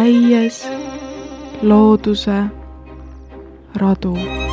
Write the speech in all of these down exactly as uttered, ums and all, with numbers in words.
täies looduse radu.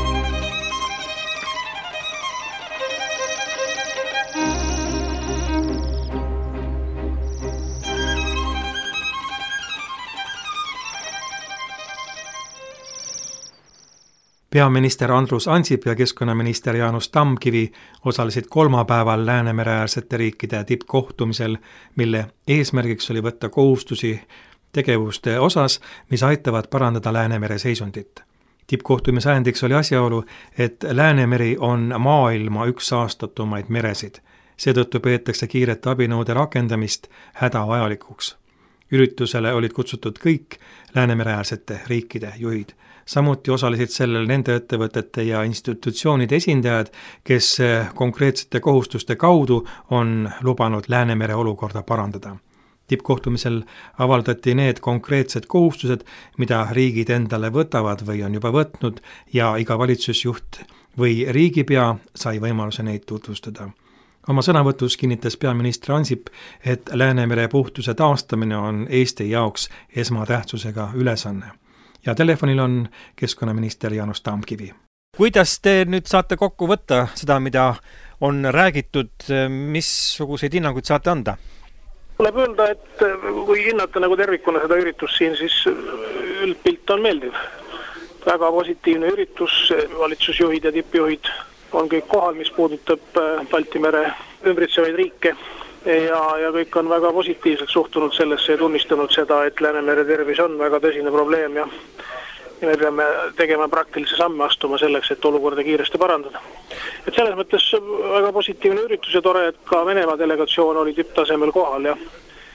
Peaminister Andrus Ansip ja keskkonnaminister Jaanus Tamkivi osalesid kolmapäeval Läänemere-äärsete riikide tippkohtumisel, mille eesmärgiks oli võtta kohustusi tegevuste osas, mis aitavad parandada Läänemere seisundit. Tippkohtumise ajendiks oli asjaolu, et Läänemeri on maailma üks saastatumaid meresid. Seetõttu peetakse kiirete abinõude rakendamist hädavajalikuks. Üritusele olid kutsutud kõik Läänemere-äärsete riikide juhid. Samuti osalesid sellel nende ettevõtete ja institutsioonide esindajad, kes konkreetsete kohustuste kaudu on lubanud Läänemere olukorda parandada. Tippkohtumisel avaldati need konkreetsed kohustused, mida riigid endale võtavad või on juba võtnud ja iga valitsusjuht või riigipea sai võimaluse neid tutvustada. Oma sõnavõtus kinnitas peaminister Ansip, et Läänemere puhtuse taastamine on Eesti jaoks esmatähtsusega ülesanne. Ja telefonil on keskkonnaminister Jaanus Tamkivi. Kuidas te nüüd saate kokku võtta seda, mida on räägitud, missuguseid hinnanguid saate anda? Tuleb öelda, et kui hinnata nagu tervikuna seda üritust siin, siis üldpilt on meeldiv. Väga positiivne üritus, valitsusjuhid ja tippjuhid on kõik kohal, mis puudutab Balti mere ümbritsevaid riike. Ja, ja kõik on väga positiivselt suhtunud sellesse ja tunnistanud seda, et Läänemere tervis on väga tõsine probleem ja, ja me peame tegema praktilise samme astuma selleks, et olukorda kiiresti parandada. Et selles mõttes väga positiivne üritus ja tore, et ka Venemaa delegatsioon oli tipptasemel kohal ja,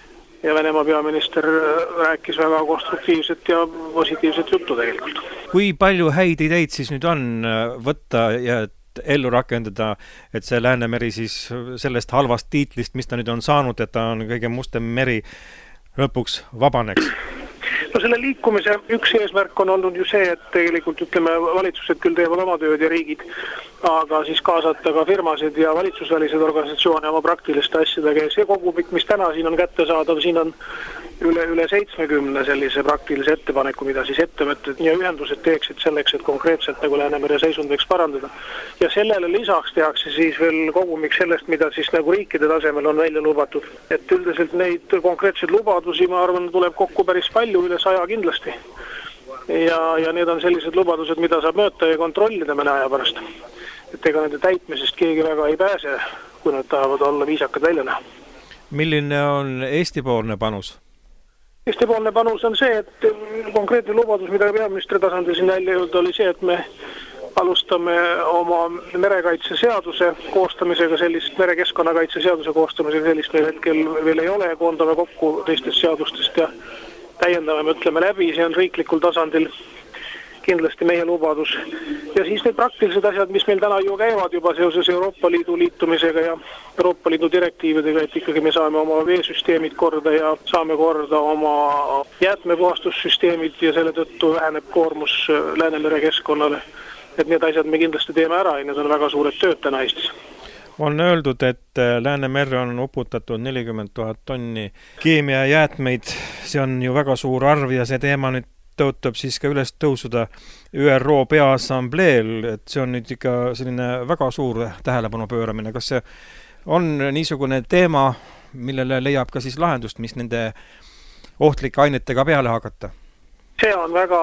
ja Venemaa peaminister rääkis väga konstruktiivset ja positiivset juttu tegelikult. Kui palju häid ideid siis nüüd on võtta ja ellu rakendada, et see Läänemeri siis sellest halvast tiitlist, mis ta nüüd on saanud, et ta on kõige mustem meri, lõpuks vabaneks? No selle liikumise üks eesmärk on olnud ju see, et tegelikult ütleme, valitsused küll teevad oma tööd ja riigid, aga siis kaasata ka firmasid ja valitsusvälised organisatsioone oma praktiliste asjadega ja see kogumik, mis täna siin on kätte saadav, siin on üle, üle seitsmekümne sellise praktilise ettepaneku, mida siis ettevõtted ja ühendused teeksid selleks, et konkreetselt nagu Läänemere seisund võiks parandada. Ja sellele lisaks tehakse siis veel kogumik sellest, mida siis nagu riikide tasemel on välja lubatud. Et üldiselt neid konkreetseid lubadusi, ma arvan, tuleb kokku päris palju, üle saja kindlasti. Ja, ja need on sellised lubadused, mida saab mööta ja kontrollida mõne aja pärast. Et ega nende täitmisest keegi väga ei pääse, kui nad tahavad olla viisakad välja näha. Milline on Eesti-poolne panus? Eesti-poolne panus on see, et konkreetne lubadus, mida peaministri tasandil siin välja jõuda, oli see, et me alustame oma merekaitse seaduse koostamisega, sellist merekeskkonnakaitse seaduse koostamisega, sellist meil hetkel veel ei ole, koondame kokku teistest seadustest ja täiendame, mõtleme läbi, see on riiklikul tasandil kindlasti meie lubadus. Ja siis need praktilised asjad, mis meil täna ju käivad juba seoses Euroopa Liidu liitumisega ja Euroopa Liidu direktiividega, et ikkagi me saame oma veesüsteemid korda ja saame korda oma jäätmepuhastussüsteemid ja selle tõttu väheneb koormus Läänemere keskkonnale. Et need asjad me kindlasti teeme ära ja need on väga suured tööd täna Eestis. On öeldud, et Läänemerre on uputatud nelikümmend tuhat tonni keemiajäätmeid. See on ju väga suur arv ja see teema nüüd tõotab siis ka üles tõusuda Ü R O Peaassambleel, et see on nüüd ikka selline väga suur tähelepanu pööramine. Kas see on niisugune teema, millele leiab ka siis lahendust, mis nende ohtlike ainetega peale hakata? See on väga,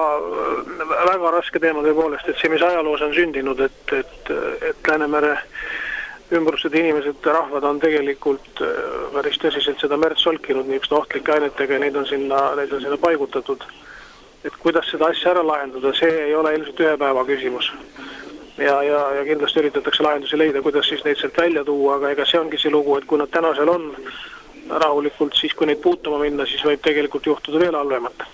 väga raske teema tõepoolest, et see, mis ajaloos on sündinud, et, et, et Läänemere ümbrused inimesed, rahvad on tegelikult päris tõsiselt seda merd solkinud niisuguste ohtlike ainetega ja neid on sinna, neid on sinna paigutatud. Et kuidas seda asja ära lahendada, see ei ole ilmselt ühe päeva küsimus. Ja, ja, ja kindlasti üritatakse lahendusi leida, kuidas siis neid sealt välja tuua, aga ega see ongi see lugu, et kui nad täna seal on rahulikult, siis kui neid puutuma minna, siis võib tegelikult juhtuda veel halvemat.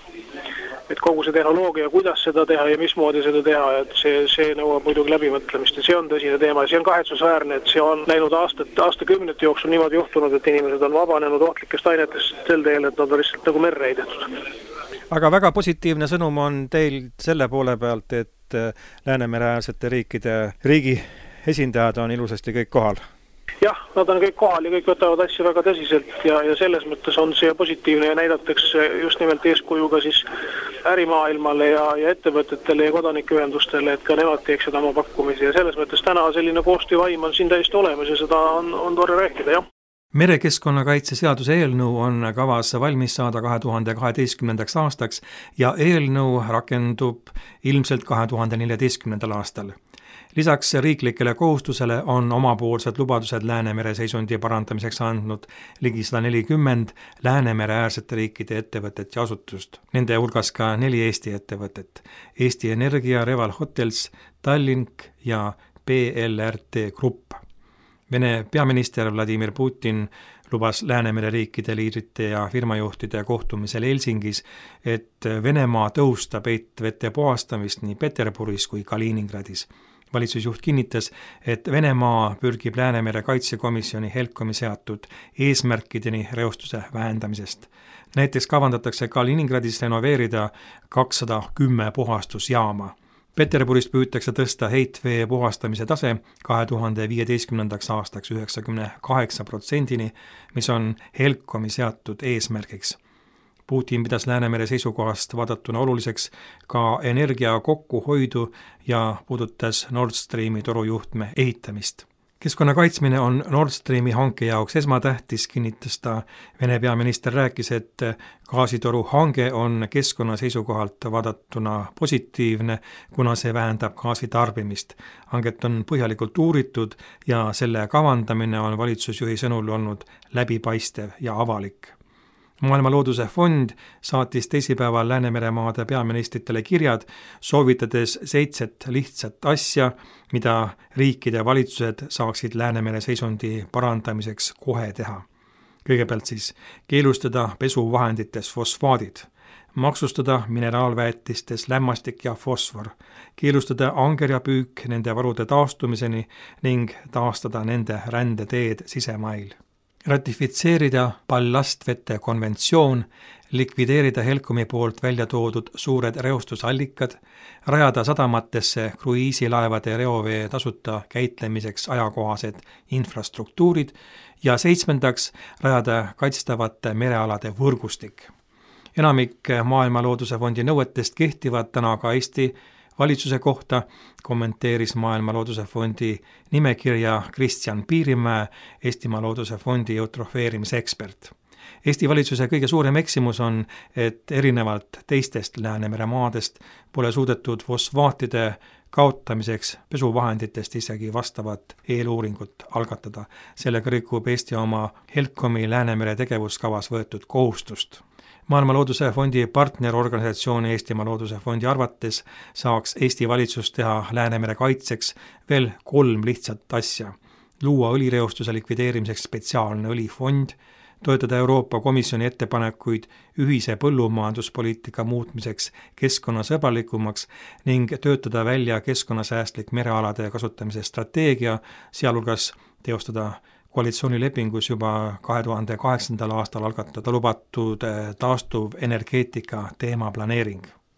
Et kogu see tehnoloogia, kuidas seda teha ja mismoodi seda teha, et see, see nõuab muidugi läbimõtlemist ja see on tõsine teema. See on kahetsusväärne, et see on läinud aastat, aastakümnete jooksul niimoodi juhtunud, et inimesed on vabanenud ohtlikest ainetest sel teel, et nad on lihtsalt nagu merre heidetud. Aga väga positiivne sõnum on teil selle poole pealt, et Läänemere-äärsete riikide riigi esindajad on ilusasti kõik kohal. jah, nad on kõik kohal ja kõik võtavad asju väga tõsiselt ja, ja selles mõttes on see positiivne ja näidatakse just nimelt eeskujuga siis ärimaailmale ja, ja ettevõtetele ja kodanikuühendustele, et ka nemad teeksid oma pakkumisi ja selles mõttes täna selline koostöövaim on siin täiesti olemas ja seda on, on tore rääkida, jah. Merekeskkonnakaitse seaduse eelnõu on kavas valmis saada kahe tuhande kaheteistkümnendaks aastaks ja eelnõu rakendub ilmselt kahe tuhande neljateistkümnendal aastal. Lisaks riiklikele kohustusele on omapoolsed lubadused Läänemere seisundi parandamiseks andnud ligi sada nelikümmend Läänemere äärsete riikide ettevõtet ja asutust. Nende hulgas ka neli Eesti ettevõtet. Eesti Energia, Reval Hotels, Tallink ja B L R T Grupp. Vene peaminister Vladimir Putin lubas Läänemere riikide liidrite ja firmajuhtide kohtumisel Helsingis, et Venemaa tõustab heitvete puhastamist nii Peterburis kui Kaliningradis. Valitsusjuht kinnitas, et Venemaa pürgib Läänemere kaitsekomisjoni Helcomi seatud eesmärkideni reostuse vähendamisest. Näiteks kavandatakse Kaliningradis renoveerida kakssada kümme puhastusjaama. Peterburist püütakse tõsta heitvee puhastamise tase kahe tuhande viieteistkümnendaks aastaks üheksakümne kaheksa protsendini, mis on Helcomi seatud eesmärgiks. Putin pidas Läänemere seisukohast vaadatuna oluliseks ka energia kokkuhoidu ja puudutas Nord Streami torujuhtme ehitamist. Keskkonna kaitsmine on Nord Streami hanke jaoks esmatähtis, kinnitas ta. Vene peaminister rääkis, et gaasitoru hange on keskkonna seisukohalt vaadatuna positiivne, kuna see vähendab gaasi tarbimist. Hanget on põhjalikult uuritud ja selle kavandamine on valitsusjuhi sõnul olnud läbipaistev ja avalik. Maailma Looduse Fond saatis teisipäeval Läänemeremaade peaministritele kirjad, soovitades seitset lihtsat asja, mida riikide valitsused saaksid Läänemere seisundi parandamiseks kohe teha. Kõigepealt siis keelustada pesuvahendites fosfaadid, maksustada mineraalväetistes lämmastik ja fosfor, keelustada angerjapüük nende varude taastumiseni ning taastada nende rändeteed sisemail. Ratifitseerida ballastvete konventsioon, likvideerida Helcomi poolt välja toodud suured reostusallikad, rajada sadamatesse kruiisilaevade reovee tasuta käitlemiseks ajakohased infrastruktuurid ja seitsmendaks rajada kaitstavate merealade võrgustik. Enamik Maailma Looduse Fondi nõuetest kehtivad täna ka Eesti valitsuse kohta, kommenteeris Maailma Looduse Fondi nimekirja Kristjan Piirimäe, Eestimaa Looduse Fondi eutrofeerimise ekspert. Eesti valitsuse kõige suurem eksimus on, et erinevalt teistest Läänemere maadest pole suudetud fosfaatide kaotamiseks pesuvahenditest isegi vastavat eeluuringut algatada. Sellega rikub Eesti oma Helcomi Läänemere tegevuskavas võetud kohustust. Maailma Looduse Fondi partnerorganisatsiooni Eestimaa Looduse Fondi arvates saaks Eesti valitsus teha Läänemere kaitseks veel kolm lihtsat asja. Luua õlireostuse likvideerimiseks spetsiaalne õlifond, toetada Euroopa Komisjoni ettepanekuid ühise põllumajanduspoliitika muutmiseks keskkonnasõbralikumaks ning töötada välja keskkonnasäästlik merealade kasutamise strateegia, sealhulgas teostada koalitsioonilepingus juba kahe tuhande kaheksandal aastal algatada lubatud taastuv energeetika teemaplaneering.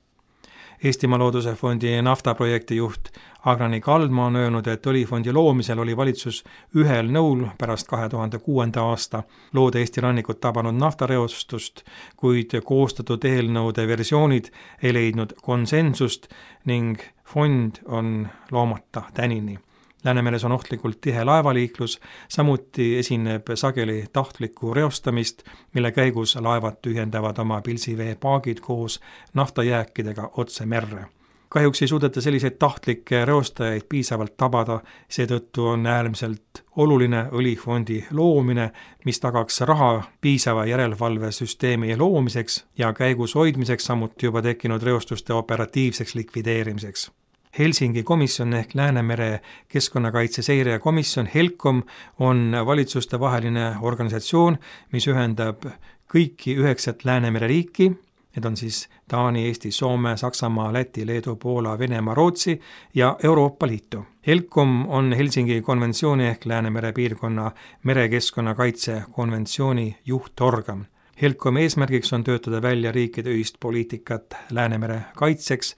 Eestimaa Looduse Fondi naftaprojekti juht Agrani Kaldma on öelnud, et õlifondi loomisel oli valitsus ühel nõul pärast kahe tuhande kuuenda aasta loode Eesti rannikut tabanud naftareostust, kuid koostatud eelnõude versioonid ei leidnud konsensust ning fond on loomata tänini. Läänemeres on ohtlikult tihe laevaliiklus, samuti esineb sageli tahtlikku reostamist, mille käigus laevad tühjendavad oma pilsiveepaagid koos naftajääkidega otse merre. Kahjuks ei suudeta selliseid tahtlikke reostajaid piisavalt tabada, seetõttu on äärmiselt oluline õlifondi loomine, mis tagaks raha piisava järelevalvesüsteemi loomiseks ja käigus hoidmiseks, samuti juba tekkinud reostuste operatiivseks likvideerimiseks. Helsingi komisjon ehk Läänemere keskkonnakaitse seire komisjon Helcom on valitsuste vaheline organisatsioon, mis ühendab kõiki üheksat Läänemere riiki, need on siis Taani, Eesti, Soome, Saksamaa, Läti, Leedu, Poola, Venemaa, Rootsi ja Euroopa Liitu. Helcom on Helsingi konventsiooni ehk Läänemere piirkonna merekeskkonnakaitse konventsiooni juhtorgan. Helcomi eesmärgiks on töötada välja riikide ühist poliitikat Läänemere kaitseks,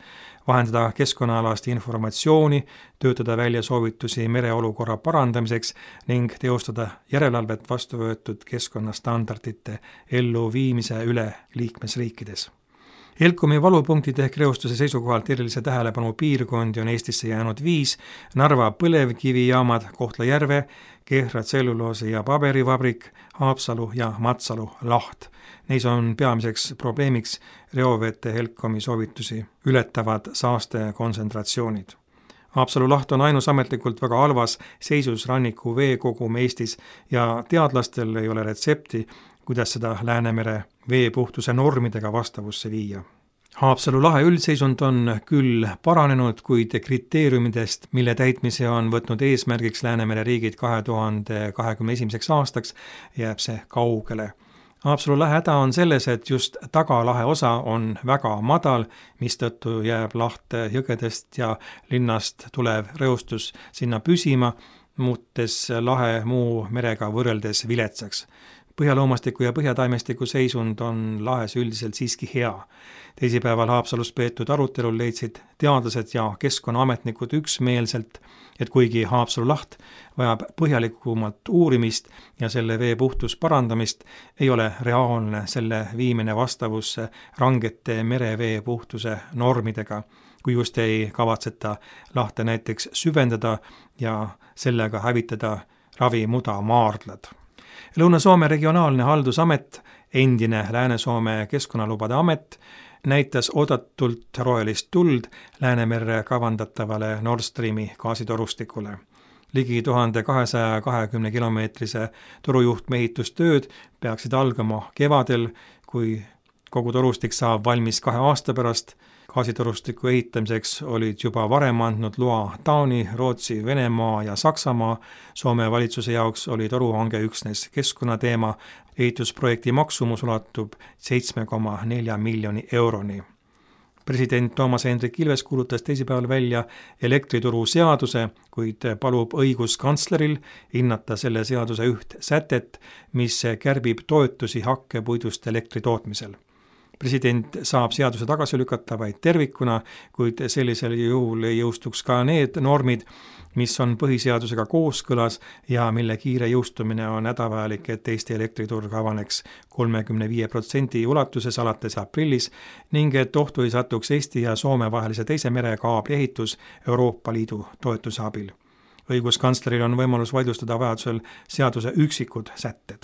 vahendada keskkonnaalast informatsiooni, töötada välja soovitusi mereolukorra parandamiseks ning teostada järelevalvet vastu võetud keskkonnastandardite elluviimise üle liikmesriikides. Helcomi valupunktid ehk reostuse seisukohalt erilise tähelepanu piirkondi on Eestisse jäänud viis: Narva põlevkivijaamad, Kohtla-Järve, Kehra tselluloosi- ja paberivabrik, Haapsalu ja Matsalu laht. Neis on peamiseks probleemiks reovete Helcomi soovitusi ületavad saaste kontsentratsioonid. Haapsalu laht on ainus ametlikult väga halvas seisus ranniku veekogum Eestis ja teadlastel ei ole retsepti, kuidas seda Läänemere veepuhtuse normidega vastavusse viia. Haapsalu lahe üldseisund on küll paranenud, kuid kriteeriumidest, mille täitmise on võtnud eesmärgiks Läänemere riigid kahe tuhande kahekümne esimeseks aastaks, jääb see kaugele. Haapsalu lahe häda on selles, et just tagalahe osa on väga madal, mistõttu jääb laht jõgedest ja linnast tulev reostus sinna püsima, muutes lahe muu merega võrreldes viletsaks. Põhjaloomastiku ja põhjataimestiku seisund on lahes üldiselt siiski hea. Teisipäeval Haapsalus peetud arutelul leidsid teadlased ja keskkonnaametnikud üksmeelselt, et kuigi Haapsalu laht vajab põhjalikumalt uurimist ja selle vee puhtus parandamist, ei ole reaalne selle viimine vastavusse rangete merevee puhtuse normidega, kui just ei kavatseta lahte näiteks süvendada ja sellega hävitada ravimuda maardlad. Lõuna-Soome regionaalne haldusamet, endine Lääne-Soome keskkonnalubade amet, näitas oodatult rohelist tuld Läänemerre kavandatavale Nord Streami gaasitorustikule. Ligi tuhande kahesaja kahekümne kilomeetrise torujuhtme ehitustööd peaksid algama kevadel, kui kogu torustik saab valmis kahe aasta pärast. Gaasitorustiku ehitamiseks olid juba varem andnud loa Taani, Rootsi, Venemaa ja Saksamaa. Soome valitsuse jaoks oli toruhange üksnes keskkonnateema. Ehitusprojekti maksumus ulatub seitse koma neli miljoni euroni. President Toomas Hendrik Ilves kuulutas teisipäeval välja elektrituru seaduse, kuid palub õiguskantsleril hinnata selle seaduse üht sätet, mis kärbib toetusi hakkepuidust elektri tootmisel. President saab seaduse tagasi lükata vaid tervikuna, kuid sellisel juhul ei jõustuks ka need normid, mis on põhiseadusega kooskõlas ja mille kiire jõustumine on hädavajalik, et Eesti elektriturg avaneks kolmekümne viie protsendi ulatuses alates aprillis ning et ohtu ei satuks Eesti ja Soome vahelise teise merekaabli ehitus Euroopa Liidu toetuse abil. Õiguskantsleril on võimalus vaidlustada vajadusel seaduse üksikud sätted.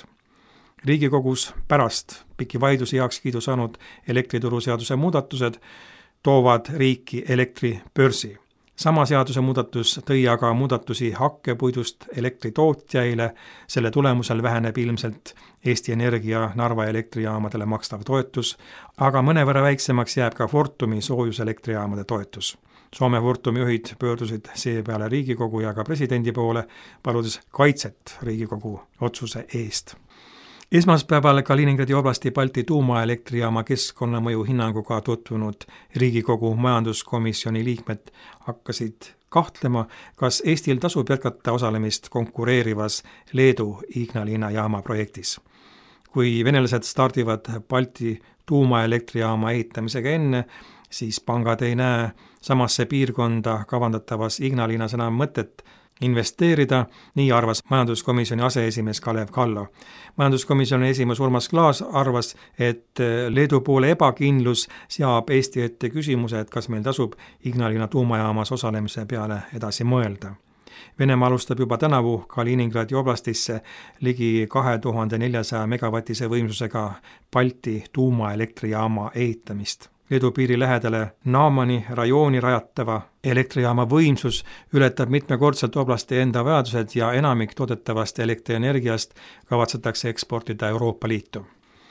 Riigikogus pärast pikki vaidlusi heakskiidu saanud elektrituruseaduse muudatused toovad riiki elektribörsi. Sama seaduse muudatus tõi aga muudatusi hakkepuidust elektritootjaile, selle tulemusel väheneb ilmselt Eesti Energia Narva elektrijaamadele makstav toetus, aga mõnevõrra väiksemaks jääb ka Fortumi soojuselektrijaamade toetus. Soome Fortumi juhid pöördusid seepeale Riigikogu ja ka presidendi poole, paludes kaitset Riigikogu otsuse eest. Esmaspäeval Kaliningradi oblasti Balti tuumaelektrijaama keskkonnamõju hinnanguga tutvunud Riigikogu majanduskomisjoni liikmed hakkasid kahtlema, kas Eestil tasub jätkata osalemist konkureerivas Leedu Ignalina jaama projektis. Kui venelased stardivad Balti tuumaelektrijaama ehitamisega enne, siis pangad ei näe samasse piirkonda kavandatavas Ignalinas enam mõtet investeerida, nii arvas majanduskomisjoni aseesimees Kalev Kallo. Majanduskomisjoni esimees Urmas Klaas arvas, et Leedu poole ebakindlus seab Eesti ette küsimuse, et kas meil tasub Ignalina tuumajaamas osalemise peale edasi mõelda. Venemaa alustab juba tänavu Kaliningradi oblastisse ligi kahe tuhande neljasaja megavatise võimsusega Balti tuumaelektrijaama ehitamist. Leedu piiri lähedale Naamani rajooni rajatava elektrijaama võimsus ületab mitmekordselt oblasti enda vajadused ja enamik toodetavast elektrienergiast kavatsetakse eksportida Euroopa Liitu.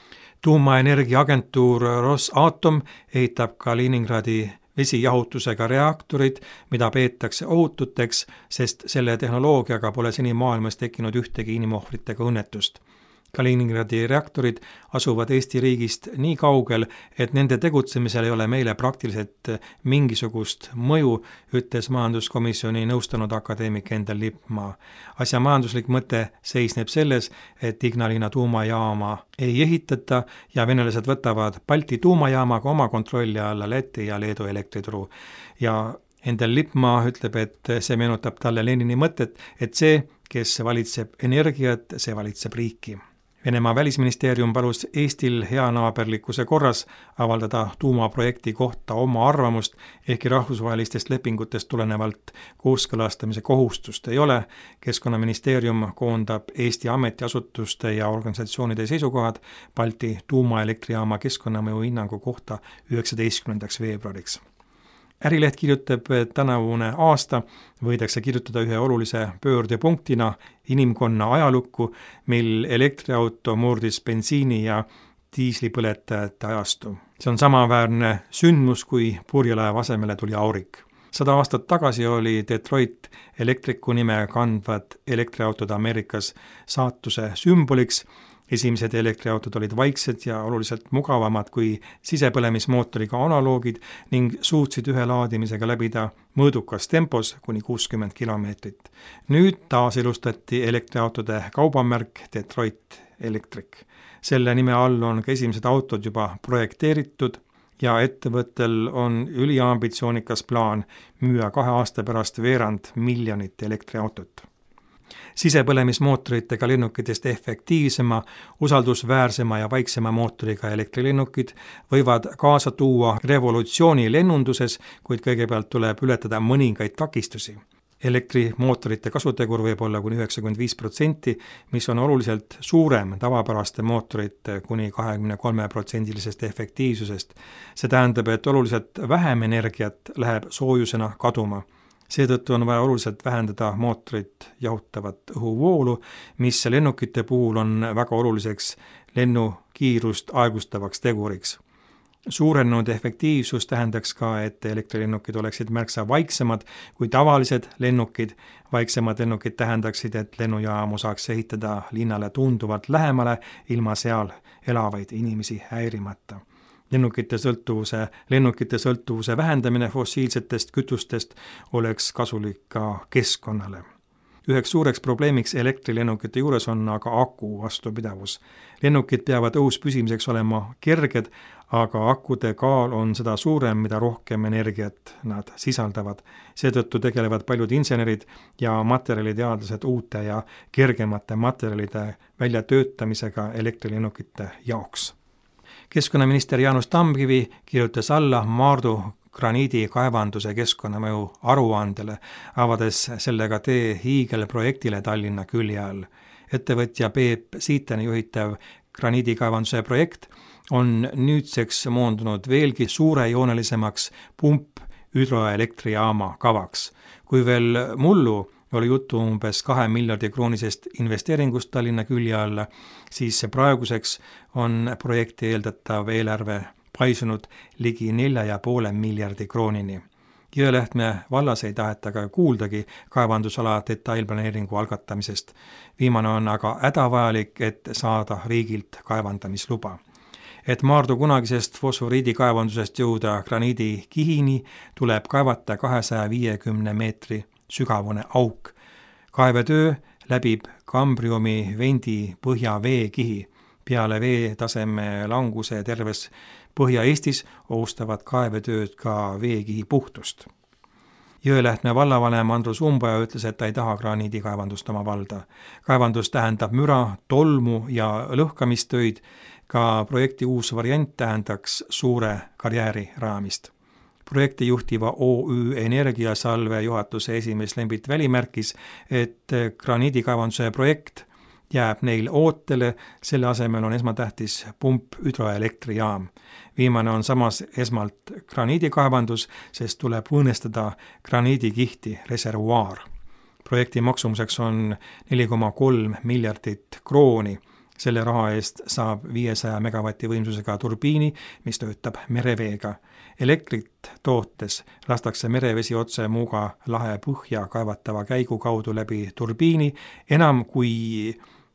Tuumaenergiaagentuur Rosatom ehitab Kaliningradi vesijahutusega reaktorid, mida peetakse ohututeks, sest selle tehnoloogiaga pole seni maailmas tekkinud ühtegi inimohvritega õnnetust. Kaliningradi reaktorid asuvad Eesti riigist nii kaugel, et nende tegutsemisel ei ole meile praktiliselt mingisugust mõju, ütles majanduskomisjoni nõustanud akadeemik Endel Lippmaa. Asja majanduslik mõte seisneb selles, et Ignalina tuumajaama ei ehitata ja venelased võtavad Balti tuumajaamaga oma kontrolli alla Läti ja Leedu elektrituru. Ja Endel Lippmaa ütleb, et see meenutab talle Lenini mõtet, et see, kes valitseb energiat, see valitseb riiki. Venemaa välisministeerium palus Eestil heanaaberlikkuse korras avaldada tuumaprojekti kohta oma arvamust, ehkki rahvusvahelistest lepingutest tulenevalt kooskõlastamise kohustust ei ole. Keskkonnaministeerium koondab Eesti ametiasutuste ja organisatsioonide seisukohad Balti tuumaelektrijaama keskkonnamõju hinnangu kohta üheksateistkümnendaks veebruariks. Ärileht kirjutab, et tänavune aasta võidakse kirjutada ühe olulise pöördepunktina inimkonna ajalukku, mil elektriauto murdis bensiini ja diislipõletajate ajastu. See on samaväärne sündmus, kui purjelaev asemele tuli aurik. Sada aastat tagasi oli Detroit elektriku nime kandvad elektriautod Ameerikas saatuse sümboliks. Esimesed elektriautod olid vaiksed ja oluliselt mugavamad kui sisepõlemismootoriga analoogid ning suutsid ühe laadimisega läbida mõõdukas tempos kuni kuuskümmend kilomeetrit. Nüüd taas ilustati elektriautode kaubamärk Detroit Electric. Selle nime all on ka esimesed autod juba projekteeritud ja ettevõttel on üliambitsioonikas plaan müüa kahe aasta pärast veerand miljonit elektriautot. Sisepõlemismootoritega lennukitest efektiivsema, usaldusväärsema ja vaiksema mootoriga elektrilennukid võivad kaasa tuua revolutsiooni lennunduses, kuid kõigepealt tuleb ületada mõningaid takistusi. Elektrimootorite kasutegur võib olla kuni üheksakümmend viis protsenti, mis on oluliselt suurem tavapäraste mootorite kuni kahekümne kolme protsendilisest efektiivsusest. See tähendab, et oluliselt vähem energiat läheb soojusena kaduma. Seetõttu on vaja oluliselt vähendada mootorit jahutavat õhuvoolu, mis lennukite puhul on väga oluliseks lennukiirust aegustavaks teguriks. Suurenenud efektiivsus tähendaks ka, et elektrilennukid oleksid märksa vaiksemad kui tavalised lennukid. Vaiksemad lennukid tähendaksid, et lennujaamu saaks ehitada linnale tunduvalt lähemale, ilma seal elavaid inimesi häirimata. Lennukite sõltuvuse, lennukite sõltuvuse vähendamine fossiilsetest kütustest oleks kasulik ka keskkonnale. Üheks suureks probleemiks elektrilennukite juures on aga aku vastupidavus. Lennukid peavad õhus püsimiseks olema kerged, aga akude kaal on seda suurem, mida rohkem energiat nad sisaldavad. Seetõttu tegelevad paljud insenerid ja materjaliteadlased uute ja kergemate materjalide väljatöötamisega elektrilennukite jaoks. Keskkonnaminister Jaanus Tamkivi kirjutas alla Maardu graniidikaevanduse keskkonnamõju aruandele, avades sellega tee hiigelprojektile Tallinna külje all. Ettevõtja Peep Siitani juhitav graniidikaevanduse projekt on nüüdseks moondunud veelgi suurejoonelisemaks pump hüdroelektrijaama kavaks. Kui veel mullu oli juttu umbes kahe miljardi kroonisest investeeringust Tallinna külje alla, siis praeguseks on projekti eeldatav eelarve paisunud ligi nelja ja poole miljardi kroonini. Jõelähtme vallas ei taheta ka kuuldagi kaevandusala detailplaneeringu algatamisest. Viimane on aga hädavajalik, et saada riigilt kaevandamisluba. Et Maardu kunagisest fosforiidikaevandusest jõuda graniidikihini, tuleb kaevata kahesaja viiekümne meetri sügavune auk. Kaevetöö läbib kambriumi vendi põhja veekihi. Peale veetaseme languse terves Põhja-Eestis ohustavad kaevetööd ka veekihi puhtust. Jõelähtme vallavanem Andrus Umbaja ütles, et ta ei taha graniidikaevandust oma valda. Kaevandus tähendab müra, tolmu ja lõhkamistöid. Ka projekti uus variant tähendaks suure karjääri raamist. Projekti juhtiva O Ü Energiasalve juhatuse esimees Lembit Väli märkis, et graniidikaevanduse projekt jääb neil ootele, selle asemel on esmatähtis pump hüdroelektrijaam. Viimane on samas esmalt graniidikaevandus, sest tuleb õõnestada graniidikihti reservuaar. Projekti maksumuseks on neli koma kolm miljardit krooni. Selle raha eest saab viiesaja megavati võimsusega turbiini, mis töötab mereveega. Elektrit tootes lastakse merevesi otse Muuga lahe põhja kaevatava käigu kaudu läbi turbiini enam kui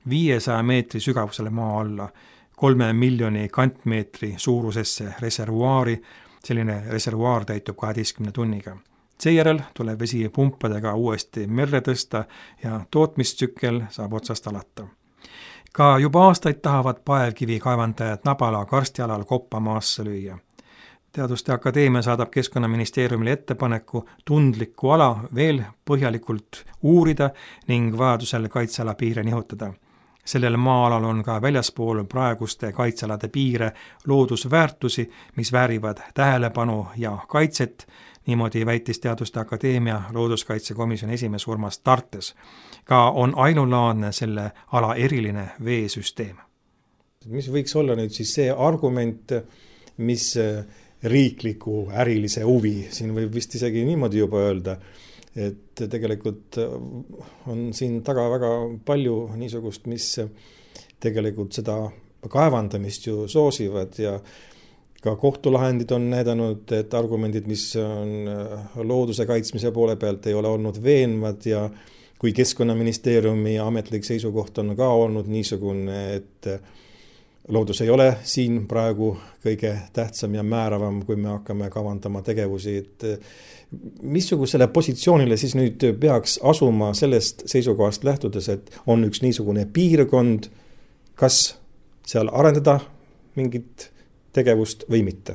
viiesaja meetri sügavusele maa alla, kolme miljoni kantmeetri suurusesse reservuaari. Selline reservuaar täitub kaheteistkümne tunniga. Seejärel tuleb vesi pumpadega uuesti merre tõsta ja tootmistsükkel saab otsast alata. Ka juba aastaid tahavad paevkivi kaevandajad Nabala karstialal koppa maasse lüüa. Teaduste Akadeemia saadab Keskkonnaministeeriumile ettepaneku tundlikku ala veel põhjalikult uurida ning vajadusel kaitseala piire nihutada. Sellel maa-alal on ka väljaspool praeguste kaitsealade piire loodusväärtusi, mis väärivad tähelepanu ja kaitset. Niimoodi väitis Teaduste Akadeemia looduskaitsekomisjoni esimees Urmas Tartes. Ka on ainulaadne selle ala eriline veesüsteem. Mis võiks olla nüüd siis see argument, mis riikliku ärilise huvi, siin võib vist isegi niimoodi juba öelda, et tegelikult on siin taga väga palju niisugust, mis tegelikult seda kaevandamist ju soosivad ja ka kohtulahendid on näidanud, et argumendid, mis on looduse kaitsmise poole pealt, ei ole olnud veenvad ja kui Keskkonnaministeeriumi ametlik seisukoht on ka olnud niisugune, et loodus ei ole siin praegu kõige tähtsam ja määravam, kui me hakkame kavandama tegevusi, et missugusele positsioonile siis nüüd peaks asuma sellest seisukohast lähtudes, et on üks niisugune piirkond, kas seal arendada mingit tegevust või mitte?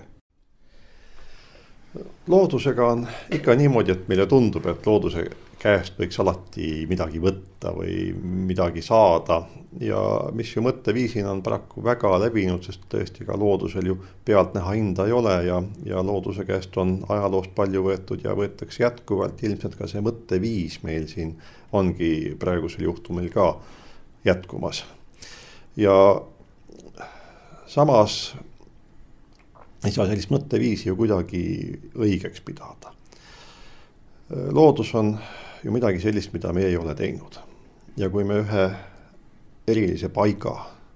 Loodusega on ikka niimoodi, et meile tundub, et looduse käest võiks alati midagi võtta või midagi saada ja mis ju mõtteviisina on paraku väga levinud, sest tõesti ka loodusel ju pealt näha hinda ei ole ja, ja looduse käest on ajaloost palju võetud ja võetakse jätkuvalt. Ilmselt ka see mõtteviis meil siin ongi praegusel juhtumil ka jätkumas. Ja samas ei saa sellist mõtteviisi ju kuidagi õigeks pidada. Loodus on ju midagi sellist, mida me ei ole teinud. Ja kui me ühe erilise paiga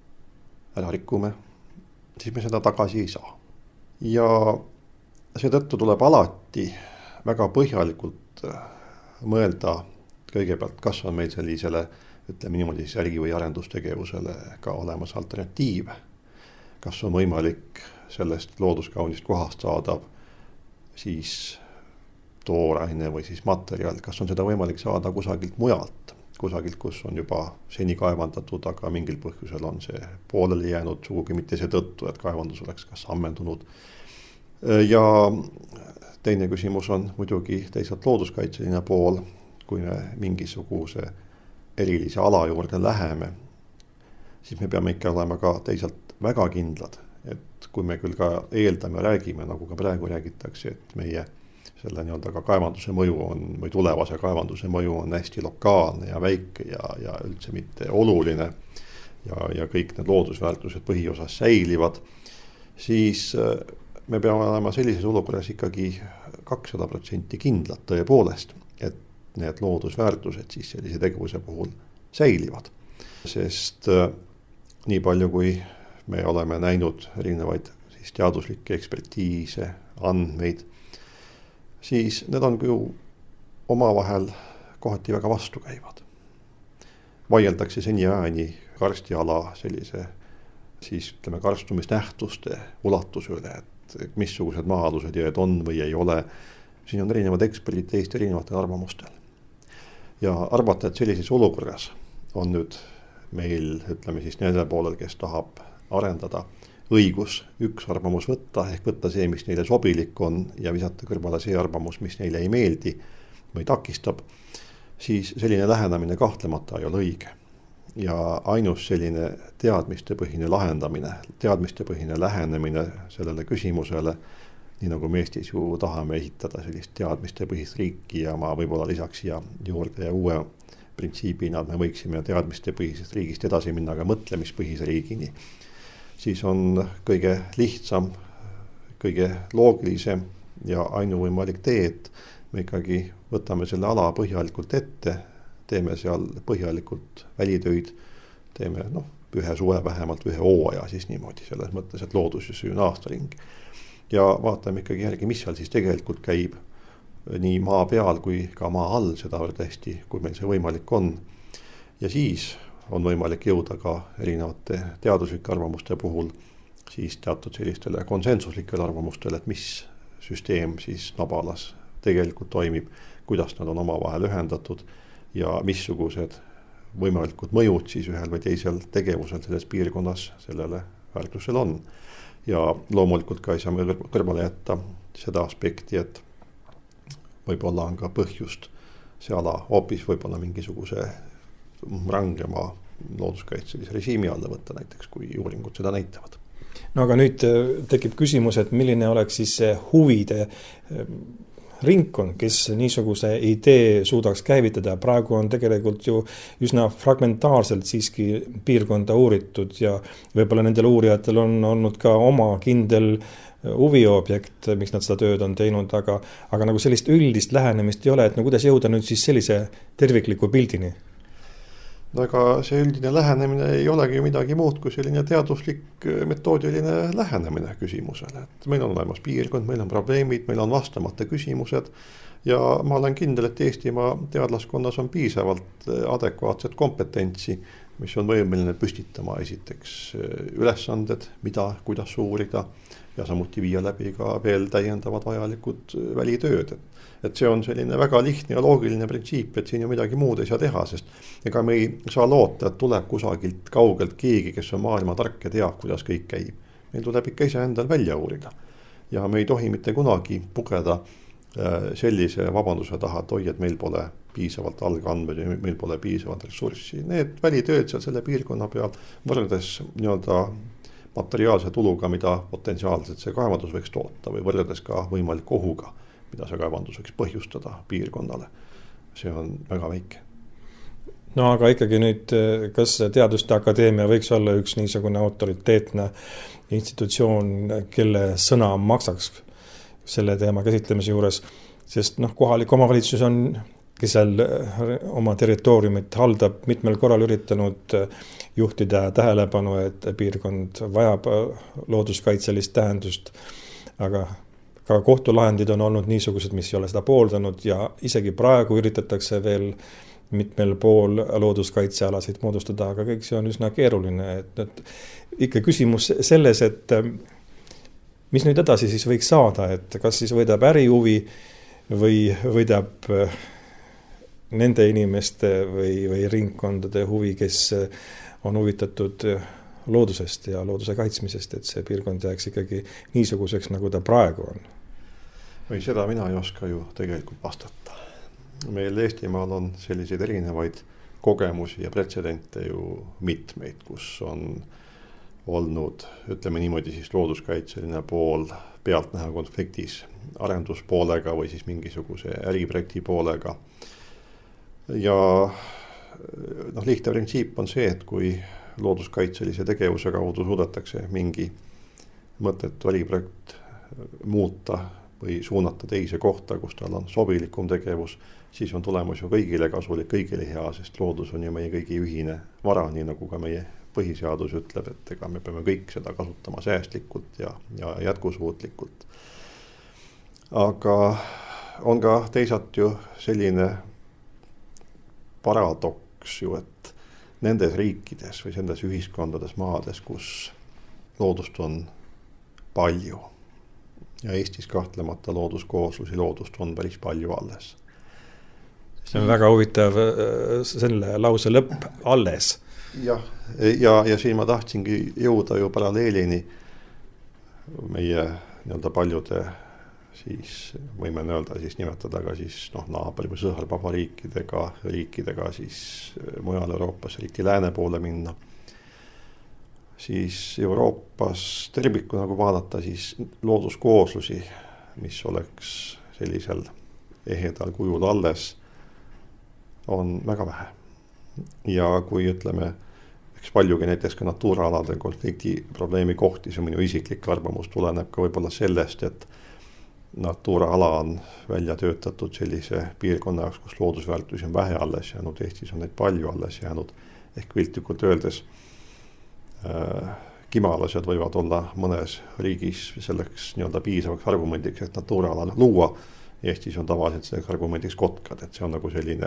ära rikume, siis me seda tagasi ei saa. Ja seetõttu tuleb alati väga põhjalikult mõelda kõigepealt, kas on meil sellisele, ütleme niimoodi, äri- või arendustegevusele ka olemas alternatiive. Kas on võimalik sellest looduskaunist kohast saadav siis tooraine või siis materjal, kas on seda võimalik saada kusagilt mujalt, kusagilt, kus on juba seni kaevandatud, aga mingil põhjusel on see pooleli jäänud, sugugi mitte see tõttu, et kaevandus oleks kas ammendunud. Ja teine küsimus on muidugi teisalt looduskaitseline pool, kui me mingisuguse erilise ala juurde läheme, siis me peame ikka olema ka teisalt väga kindlad, et kui me küll ka eeldame, räägime, nagu ka praegu räägitakse, et meie selle nii-öelda ka kaevanduse mõju on, või tulevase kaevanduse mõju on hästi lokaalne ja väike ja, ja üldse mitte oluline ja, ja kõik need loodusväärtused põhiosas säilivad, siis me peame olema sellises olukorras ikkagi kakssada protsenti kindlad tõepoolest, et need loodusväärtused siis sellise tegevuse puhul säilivad. Sest nii palju, kui me oleme näinud erinevaid siis teaduslikke ekspertiise, andmeid, siis need on ju omavahel kohati väga vastukäivad. Vaieldakse seniajani karstiala sellise siis ütleme karstumisnähtuste ulatuse üle, et missugused maa-alused jääd on või ei ole. Siin on erinevad eksperdid teist erinevatel arvamustel. Ja arvata, et sellises olukorras on nüüd meil, ütleme siis nende poolel, kes tahab arendada õigus üks arvamus võtta, ehk võtta see, mis neile sobilik on ja visata kõrvale see arvamus, mis neile ei meeldi või takistab, siis selline lähenemine kahtlemata ei ole õige. Ja ainus selline teadmistepõhine lahendamine, teadmistepõhine lähenemine sellele küsimusele, nii nagu me Eestis ju tahame ehitada sellist teadmistepõhist riiki ja ma võib-olla lisaks siia juurde ja uue printsiibina, et me võiksime teadmistepõhisest riigist edasi minna ka mõtlemispõhise riigini, siis on kõige lihtsam, kõige loogilisem ja ainuvõimalik tee, et me ikkagi võtame selle ala põhjalikult ette, teeme seal põhjalikult välitöid, teeme noh, ühe suve vähemalt ühe hooaja siis niimoodi, selles mõttes, et loodus just on aasta ring. Ja vaatame ikkagi järgi, mis seal siis tegelikult käib nii maa peal kui ka maa all, seda hästi, kui meil see võimalik on. Ja siis on võimalik jõuda ka erinevate teaduslike arvamuste puhul siis teatud sellistele konsensuslikele arvamustele, et mis süsteem siis Nabalas tegelikult toimib, kuidas nad on omavahel ühendatud ja missugused võimalikud mõjud siis ühel või teisel tegevusel selles piirkonnas sellele väärtusel on. Ja loomulikult ka ei saa me kõrvale jätta seda aspekti, et võib-olla on ka põhjust see ala hoopis võib-olla mingisuguse rangema looduskaitselise režiimi alla võtta näiteks, kui uuringud seda näitavad. No aga nüüd tekib küsimus, et milline oleks siis see huvide ringkond, kes niisuguse idee suudaks käivitada. Praegu on tegelikult ju üsna fragmentaarselt siiski piirkonda uuritud ja võib-olla nendel uurijatel on olnud ka oma kindel huviobjekt, miks nad seda tööd on teinud, aga, aga nagu sellist üldist lähenemist ei ole, et no kuidas jõuda nüüd siis sellise tervikliku pildini? No aga see üldine lähenemine ei olegi midagi muud kui selline teaduslik metoodiline lähenemine küsimusele. Et meil on olemas piirkond, meil on probleemid, meil on vastamata küsimused ja ma olen kindel, et Eestimaa teadlaskonnas on piisavalt adekvaatset kompetentsi, mis on võimeline püstitama esiteks ülesanded, mida, kuidas uurida ja samuti viia läbi ka veel täiendavad vajalikud välitööd. Et see on selline väga lihtne ja loogiline printsiip, et siin ju midagi muud ei saa teha, sest ega me ei saa loota, et tuleb kusagilt kaugelt keegi, kes on maailma tark ja teab, kuidas kõik käib. Meil tuleb ikka ise endal välja uurida. Ja me ei tohi mitte kunagi pugeda sellise vabanduse taha, et oi, et meil pole piisavalt algandmeid ja meil pole piisavalt ressurssi. Need välitööd seal selle piirkonna peal võrreldes nii-öelda materiaalse tuluga, mida potentsiaalselt see kaevandus võiks toota või võrreldes ka võimaliku ohuga, mida see kaevandus võiks põhjustada piirkonnale. See on väga väike. No aga ikkagi nüüd, kas Teaduste Akadeemia võiks olla üks niisugune autoriteetne institutsioon, kelle sõna maksaks selle teema käsitlemise juures, sest noh, kohalik omavalitsus on, kes seal oma territooriumit haldab, mitmel korral üritanud juhtida tähelepanu, et piirkond vajab looduskaitselist tähendust, aga ka kohtulahendid on olnud niisugused, mis ei ole seda pooldanud ja isegi praegu üritatakse veel mitmel pool looduskaitsealasid moodustada, aga kõik see on üsna keeruline. Et, et ikka küsimus selles, et mis nüüd edasi siis võiks saada, et kas siis võidab ärihuvi või võidab nende inimeste või, või ringkondade huvi, kes on huvitatud loodusest ja looduse kaitsmisest, et see piirkond jääks ikkagi niisuguseks, nagu ta praegu on. Või seda mina ei oska ju tegelikult vastata. Meil Eestimaal on selliseid erinevaid kogemusi ja pretsedente ju mitmeid, kus on olnud, ütleme niimoodi, siis looduskaitseline pool pealtnäha konfliktis arenduspoolega või siis mingisuguse äriprojekti poolega. Ja noh, lihtne printsiip on see, et kui looduskaitselise tegevuse kaudu suudetakse mingi mõttetu äriprojekt muuta või suunata teise kohta, kus tal on sobilikum tegevus, siis on tulemus ju kõigile kasulik, kõigile hea, sest loodus on ju meie kõigi ühine vara, nii nagu ka meie põhiseadus ütleb, et ega me peame kõik seda kasutama säästlikult ja, ja jätkusuutlikult. Aga on ka teisalt ju selline paradoks ju, et nendes riikides või nendes ühiskondades maades, kus loodust on palju ja Eestis kahtlemata looduskooslusi, loodust on päris palju alles. See on väga huvitav selle lause lõpp alles. Jah, ja, ja siin ma tahtsingi jõuda ju paralleelini meie nii-öelda paljude siis võime öelda siis nimetada ka siis noh, naaber või sõõrvabariikidega, riikidega siis mujal Euroopas, eriti lääne poole minna. Siis Euroopas terviku nagu vaadata siis looduskooslusi, mis oleks sellisel ehedal kujul alles, on väga vähe. Ja kui ütleme, eks paljugi näiteks ka natuuraaladel konflikti probleemi kohti, see minu isiklik arvamus tuleneb ka võib-olla sellest, et natuuraala on välja töötatud sellise piirkonna jaoks, kus loodusväärtusi on vähe alles jäänud, Eestis on neid palju alles jäänud, ehk piltlikult öeldes äh, kimalased võivad olla mõnes riigis selleks nii-öelda piisavaks argumendiks, et natuuraala luua. Eestis on tavaliselt selleks argumendiks kotkad, et see on nagu selline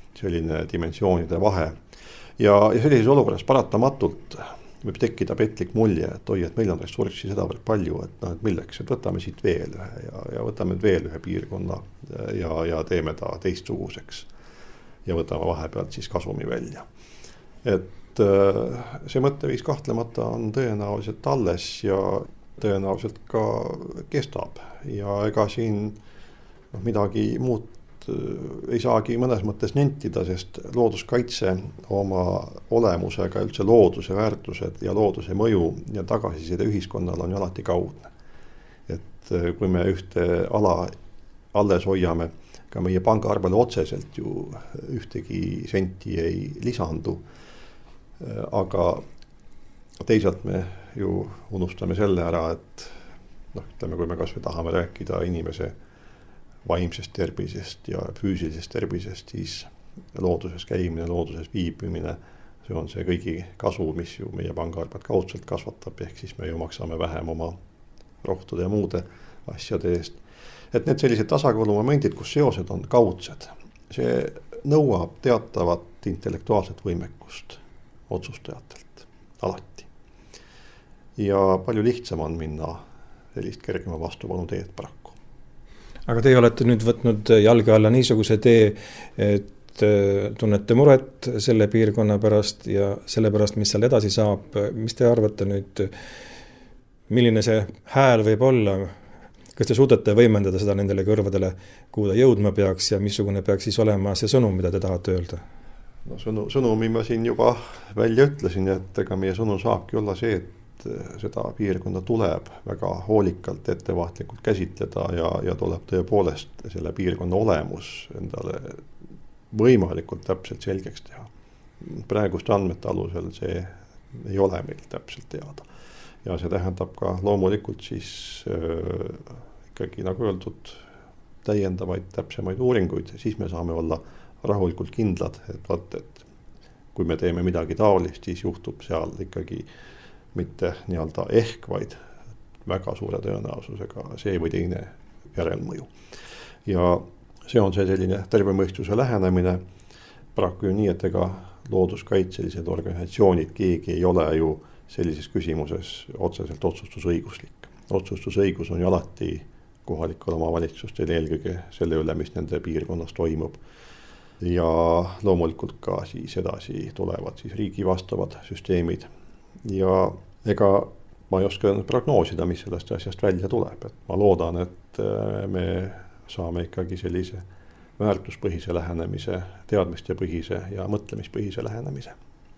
selline dimensioonide vahe. Ja, ja sellises olukorras paratamatult võib tekkida petlik mulje, et oi, et meil on ressurssi sedavõrd palju, et, no, et milleks, et võtame siit veel ühe ja, ja võtame veel ühe piirkonna ja, ja teeme ta teistsuguseks ja võtame vahepealt siis kasumi välja. Et see mõtteviis kahtlemata on tõenäoliselt alles ja tõenäoliselt ka kestab ja ega siin no, midagi muud ei saagi mõnes mõttes nentida, sest looduskaitse oma olemusega üldse looduse väärtused ja looduse mõju ja tagasiside ühiskonnal on ju alati kaudne. Et kui me ühte ala alles hoiame, ka meie pangaarvele otseselt ju ühtegi senti ei lisandu, aga teisalt me ju unustame selle ära, et noh, ütleme, kui me kas või tahame rääkida inimese vaimsest tervisest ja füüsilisest tervisest, siis looduses käimine, looduses viibimine, see on see kõigi kasu, mis ju meie pangaarved kaudselt kasvatab, ehk siis me ju maksame vähem oma rohtude ja muude asjade eest. Et need sellised tasakaalumomendid, kus seosed on kaudsed, see nõuab teatavat intellektuaalset võimekust otsustajatelt alati. Ja palju lihtsam on minna sellist kergema vastupanu teed paraku. Aga teie olete nüüd võtnud jalge alla niisuguse tee, et tunnete muret selle piirkonna pärast ja selle pärast, mis seal edasi saab. Mis te arvate nüüd, milline see hääl võib olla? Kas te suudate võimendada seda nendele kõrvadele, kuhu ta jõudma peaks ja missugune peaks siis olema see sõnum, mida te tahate öelda? No, sõnu, sõnumi ma siin juba välja ütlesin, et ega meie sõnum saabki olla see, et seda piirkonda tuleb väga hoolikalt ettevaatlikult käsitleda ja, ja tuleb tõepoolest selle piirkonna olemus endale võimalikult täpselt selgeks teha. Praeguste andmete alusel see ei ole meil täpselt teada. Ja see tähendab ka loomulikult siis äh, ikkagi nagu öeldud täiendavaid täpsemaid uuringuid, siis me saame olla rahulikult kindlad, et, vaat, et kui me teeme midagi taolist, siis juhtub seal ikkagi mitte nii-öelda ehk, vaid väga suure tõenäosusega see või teine järelmõju. Ja see on see selline tervemõistuse lähenemine. Paraku ju nii, et ega looduskaitselised organisatsioonid, keegi ei ole ju sellises küsimuses otseselt otsustusõiguslik. Otsustusõigus on ju alati kohalikel omavalitsustel eelkõige selle üle, mis nende piirkonnas toimub. Ja loomulikult ka siis edasi tulevad siis riigi vastavad süsteemid. Ja ega ma ei oska prognoosida, mis sellest asjast välja tuleb. Et ma loodan, et me saame ikkagi sellise väärtuspõhise lähenemise, teadmiste põhise ja mõtlemispõhise lähenemise.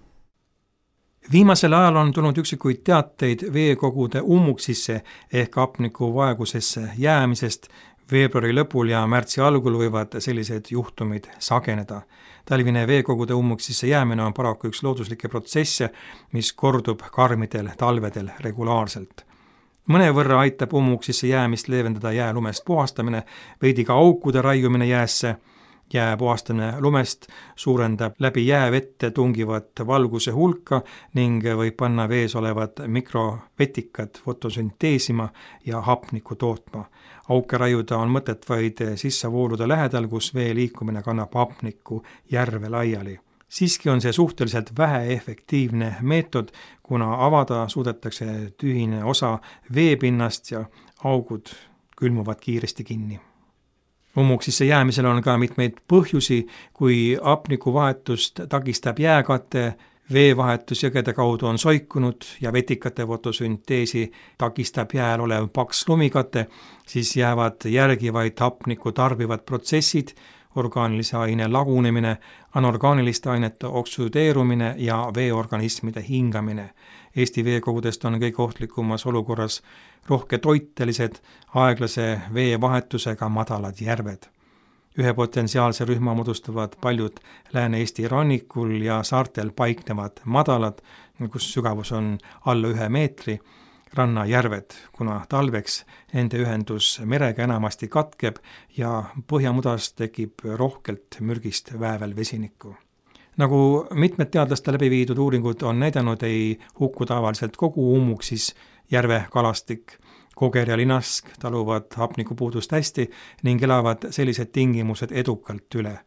Viimasel ajal on tulnud üksikuid teateid veekogude ummuksisse ehk hapniku vaegusesse jäämisest. Veebruari lõpul ja märtsi algul võivad sellised juhtumid sageneda. Talvine veekogude ummuksisse jäämine on paraku üks looduslikke protsesse, mis kordub karmidel talvedel regulaarselt. Mõne võrra aitab ummuksisse jäämist leevendada jäälumest puhastamine, veidi ka aukude raiumine jäässe. Jää puhastamine lumest suurendab läbi jäävette tungivat valguse hulka ning võib panna vees olevad mikrovetikad fotosünteesima ja hapniku tootma. Auke raiuda on mõtet vaid sissavoolude lähedal, kus vee liikumine kannab hapniku järve laiali. Siiski on see suhteliselt väheefektiivne meetod, kuna avada suudetakse tühine osa veepinnast ja augud külmuvad kiiresti kinni. Ummuksisse jäämisel on ka mitmeid põhjusi, kui hapniku vahetust takistab jääkate, veevahetus jõgede kaudu on soikunud ja vetikate fotosünteesi takistab jääl olev paks lumikate, siis jäävad järgi vaid hapniku tarbivad protsessid, orgaanilise aine lagunemine, anorgaaniliste ainete oksüdeerumine ja veeorganismide hingamine. Eesti veekogudest on kõige ohtlikumas olukorras rohke toitelised, aeglase veevahetusega madalad järved. Ühe potentsiaalse rühma moodustavad paljud Lääne-Eesti rannikul ja saartel paiknevad madalad, kus sügavus on alla ühe meetri, rannajärved, kuna talveks nende ühendus merega enamasti katkeb ja põhjamudas tekib rohkelt mürgist väävel vesinikku. Nagu mitmed teadlaste läbi viidud uuringud on näidanud, ei hukku tavaliselt kogu ummuksis järve kalastik. Koger ja linask taluvad hapnikupuudust hästi ning elavad sellised tingimused edukalt üle.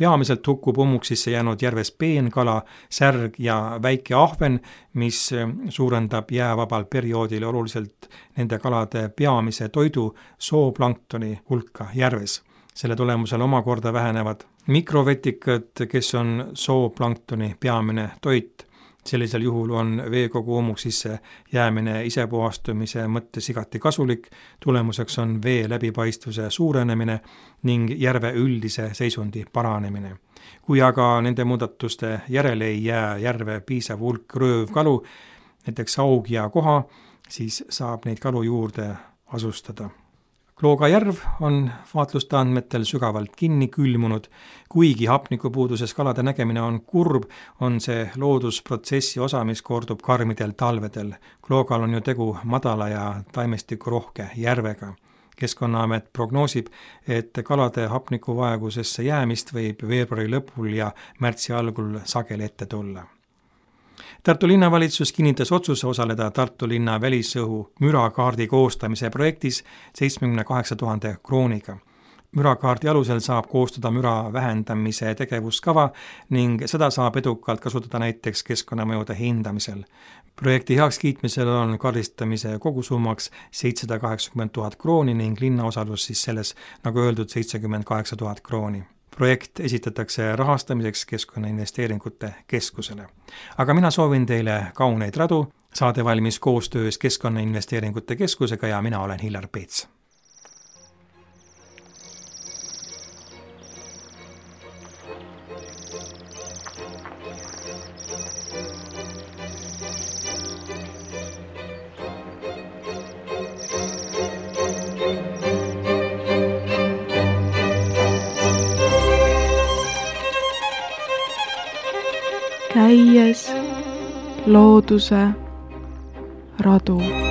peamiselt hukkub ummuksisse jäänud järves peenkala, särg ja väike ahven, mis suurendab jäävabal perioodil oluliselt nende kalade peamise toidu zooplanktoni hulka järves. Selle tulemusel omakorda vähenevad mikrovetikad, kes on zooplanktoni peamine toit. Sellisel juhul on veekogu ummuksisse jäämine isepuhastumise mõttes igati kasulik, tulemuseks on vee läbipaistvuse suurenemine ning järve üldise seisundi paranemine. Kui aga nende muudatuste järele ei jää järve piisav hulk röövkalu, näiteks haug ja koha, siis saab neid kalu juurde asustada. Klooga järv on vaatluste andmetel sügavalt kinni külmunud. Kuigi hapnikupuuduses kalade nägemine on kurb, on see loodusprotsessi osa, mis kordub karmidel talvedel. Kloogal on ju tegu madala ja taimestiku rohke järvega. Keskkonnaamet prognoosib, et kalade hapnikuvaegusesse jäämist võib veebruari lõpul ja märtsi algul sageli ette tulla. Tartu linnavalitsus kinnitas otsuse osaleda Tartu linna välisõhu mürakaardi koostamise projektis seitsmekümne kaheksa tuhande krooniga. Mürakaardi alusel saab koostada müra vähendamise tegevuskava ning seda saab edukalt kasutada näiteks keskkonnamõjude hindamisel. Projekti heakskiitmisel on kaardistamise kogusummaks seitsesada kaheksakümmend tuhat krooni ning linna osalus siis selles, nagu öeldud, seitsekümmend kaheksa tuhat krooni. Projekt esitatakse rahastamiseks Keskkonnainvesteeringute Keskusele. Aga mina soovin teile kauneid radu, saade valmis koostöös Keskkonnainvesteeringute Keskusega ja mina olen Hillar Peets. Käies looduse radu.